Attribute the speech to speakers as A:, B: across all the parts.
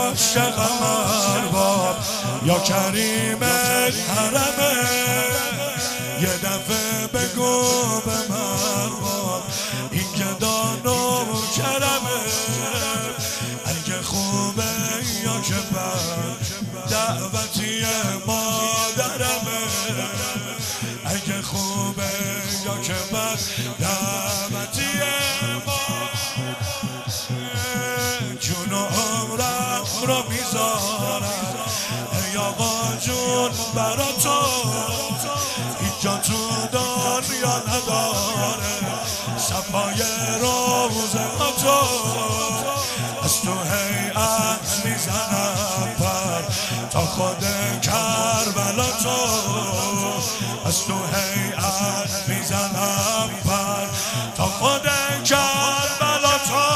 A: عاشقم ارباب یا کریم حرمه یه دفعه بگو به مرباب این که دانو کرمه اگه خوبه یا که بد دعوتی مادرمه اگه خوبه یا که بد دعوتی مادرمه جون و عمرم رو میذارم ای آقا جون برا تو اینجا تو دنیا نداره صفای روزه تو از تو هیئت میزنم پر تا خود کربلا تو از تو هیئت میزنم پر تا خود کربلا تو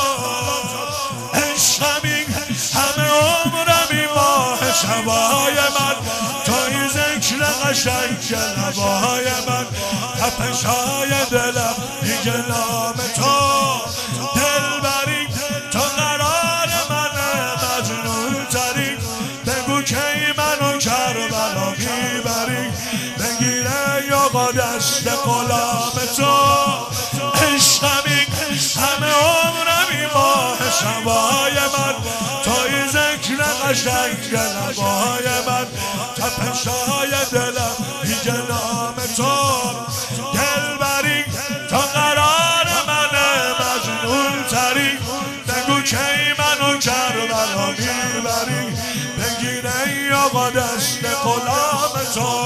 A: عشقمی همه عمرمی ماه شبای من توی ذکر قشنگ لبای من تپشای دلم دیگه نام تو دلبری تو قرار من مجنون تری بگو کی منو کربلا میبری بگیره یا دست غلام تو عشقمی همه عمرمی ماه شبای من توی ذکر قشنگ لبای من تپشای دلم دیگه نام تو دلبری تا قرار من مجنون تری بگو کی منو کربلا میبری بگیره آقا دست غلام تو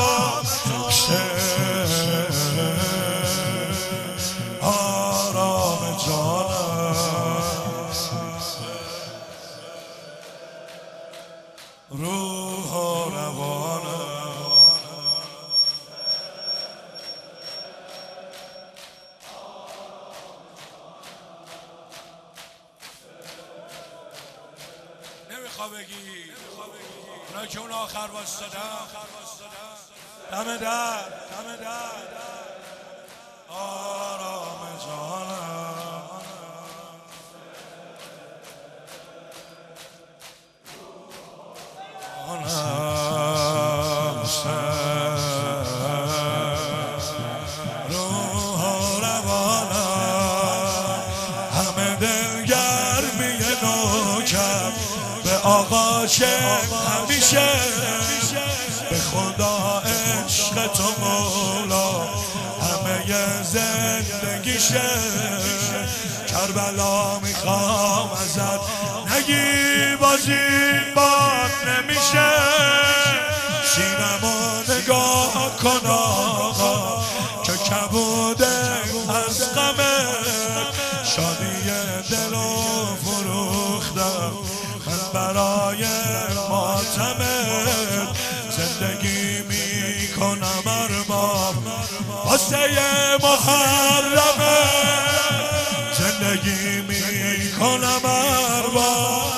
A: آرام جانم روح و روانم نمیخوا بگی اونایی که اون آخر واسدادن دم در آرام جانم روح و روانم همه دلگرمی نوکر به آقا همیشه به خدا عشق تو مولا همه زندگیشه کربلا میخوام ازت نگی باز این بار نمیشه سینمو نگاه کن آقا که کبوده از غمت شادی دلو فروختم من برای ماتمت زندگی میکنم ارباب واسه محرمه زندگی میکنم ارباب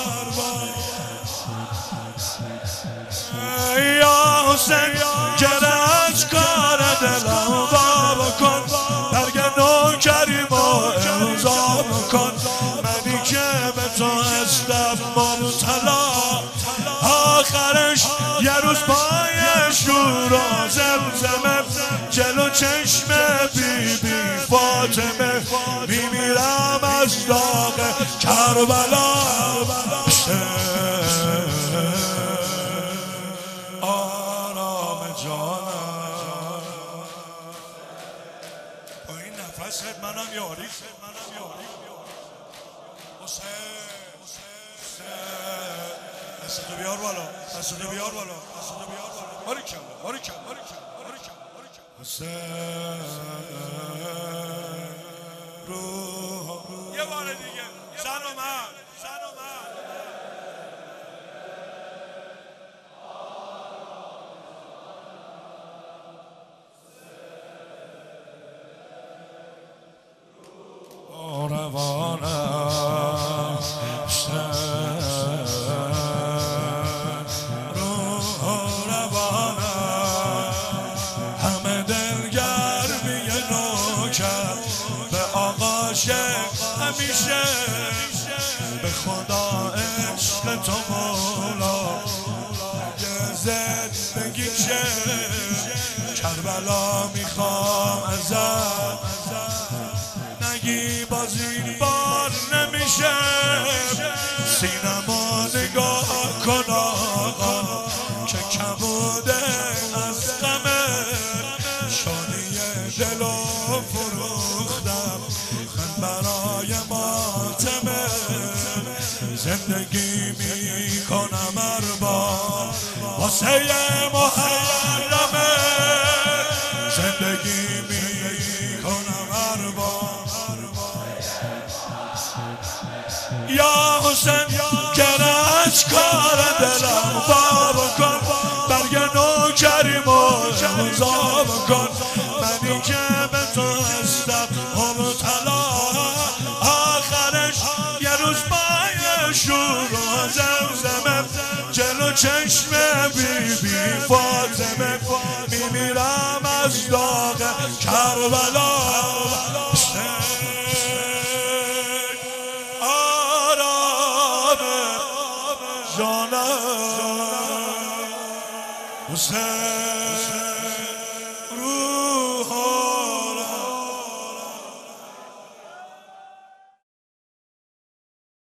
A: یا حسین گره از کار دلم باب کن برگ نوکریم و امضا کن منی که به تو هستم مبتلا آخرش یه روز پای شور و زمزمه جلو چشم بی فاطمه میمیرم از داغ کربلا آرام جانم با این نفست منم یاری حسین دستتو بیار بالا باریکلا حسین روح یه بار دیگه زن و من روانم روح روانم همه دلگرمی نوکر به آقاش همیشه به خدا عشق تو سینما نگاه کن آقا که کبوده از غمه شانه دلو فروختم من برای ماتمه زندگی میکنم ارباب واسه محرمه زندگی میکنم ارباب یا حسین گرش کار دلم بابا کن برگ نوکریم و امضا بکن منی که به تو هستم مبتلا آخرش یه روز پای شور و زمزمه جلو چشم بی فاطمه میمیرم از داغ کربلا جانم حسین